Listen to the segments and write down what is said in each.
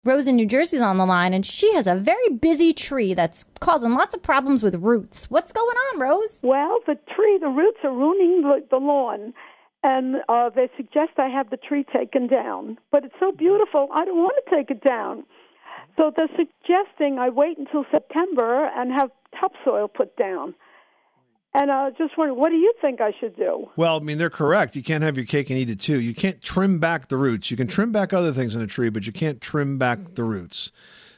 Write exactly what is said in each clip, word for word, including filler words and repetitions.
Rose in New Jersey's on the line, and she has a very busy tree that's causing lots of problems with roots. What's going on, Rose? Well, the tree, the roots are ruining the, the lawn, and uh, they suggest I have the tree taken down. But it's so beautiful, I don't want to take it down. So they're suggesting I wait until September and have topsoil put down. And I was just wondering, what do you think I should do? Well, I mean, they're correct. You can't have your cake and eat it too. You can't trim back the roots. You can trim back other things in a tree, but you can't trim back the roots.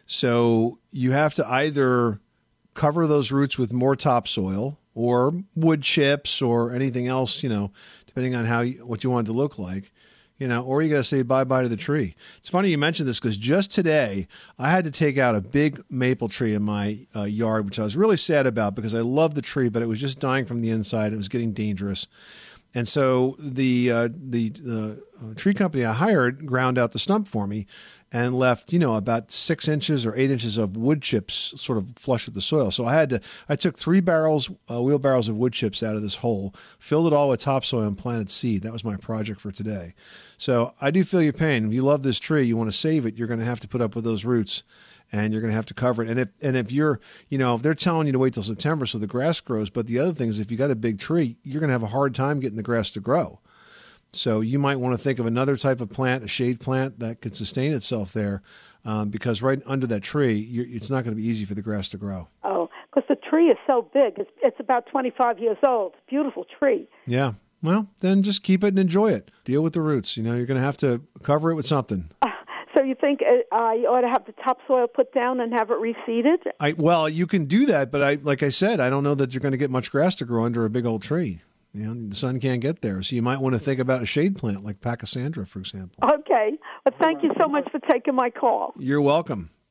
So you have to either cover those roots with more topsoil or wood chips or anything else, you know, depending on how you, what you want it to look like. You know, or you got to say bye-bye to the tree. It's funny you mentioned this because just today I had to take out a big maple tree in my uh, yard, which I was really sad about because I love the tree, but it was just dying from the inside. It was getting dangerous. And so the uh, the uh, tree company I hired ground out the stump for me and left, you know, about six inches or eight inches of wood chips sort of flush with the soil. So I had to, I took three barrels, uh, wheelbarrows of wood chips out of this hole, filled it all with topsoil and planted seed. That was my project for today. So I do feel your pain. If you love this tree, you want to save it, you're going to have to put up with those roots and you're going to have to cover it. And if, and if you're, you know, if they're telling you to wait till September so the grass grows, but the other thing is if you got a big tree, you're going to have a hard time getting the grass to grow. So you might want to think of another type of plant, a shade plant that could sustain itself there, um, because right under that tree, you're, it's not going to be easy for the grass to grow. Oh, because the tree is so big. It's, it's about twenty-five years old. Beautiful tree. Yeah. Well, then just keep it and enjoy it. Deal with the roots. You know, you're going to have to cover it with something. Uh, so you think uh, I ought to have the topsoil put down and have it reseeded? I, well, you can do that, but I, like I said, I don't know that you're going to get much grass to grow under a big old tree. You know, the sun can't get there. So you might want to think about a shade plant like Pachysandra, for example. Okay. Well, thank you so much for taking my call. You're welcome.